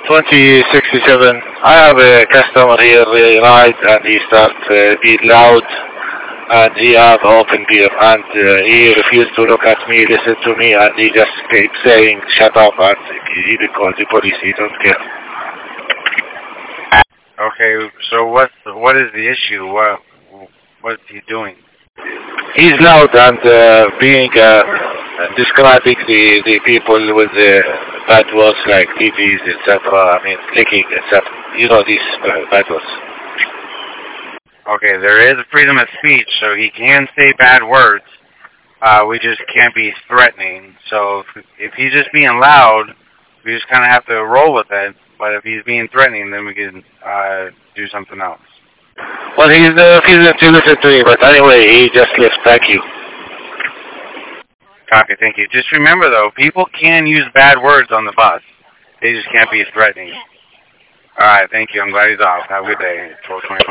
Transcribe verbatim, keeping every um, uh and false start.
twenty sixty-seven. I have a customer here uh, ride and he start uh, be loud and he have open beer and uh, he refused to look at me, listen to me, and he just keep saying shut up and he will call the police. He don't care. Okay, so what what is the issue? What what's he doing? He's loud and uh, being uh, describing the, the people with the bad words like T Vs, et cetera. I mean, clicking, et cetera. You know these uh, bad words. Okay, there is freedom of speech, so he can say bad words. Uh, we just can't be threatening. So if, if he's just being loud, we just kind of have to roll with it. But if he's being threatening, then we can uh, do something else. Well, he's uh, refusing to listen to me, but anyway, he just left. Thank you. Copy, thank you. Just remember, though, people can use bad words on the bus. They just can't be threatening. All right, thank you. I'm glad he's off. Have a good day. twelve twenty.